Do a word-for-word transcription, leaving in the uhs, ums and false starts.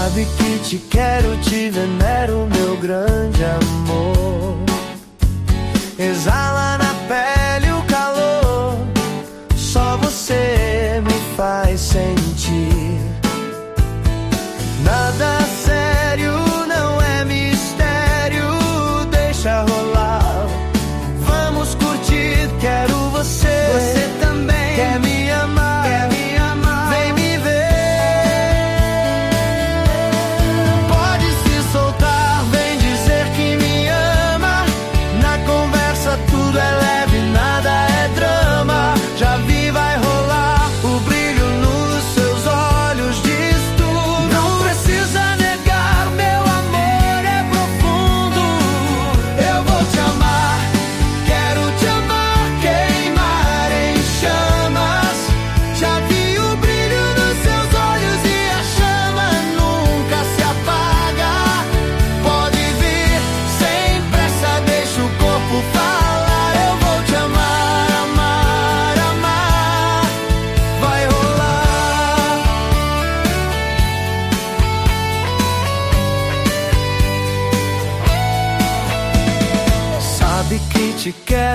Sabe que te quero, te venero, meu grande amor. Exala na pele o calor, só você me faz sentir. Nada sério, não é mistério, deixa rolar. Vamos curtir, quero você. Você também quer me amar, quer me amar. Vem me ver. Pode se soltar, vem dizer que me ama. Na conversa tudo é leve, nada é drama. Já vi, vai rolar. O brilho nos seus olhos diz tudo. Não precisa negar, meu amor é profundo. Eu vou te amar, quero te amar, queimar em chamas. Já vi o brilho nos seus olhos e a chama nunca se apaga. Pode vir, sem pressa, deixa o corpo falar. Eu vou te amar, amar, amar. Vai rolar. Sabe que te quero,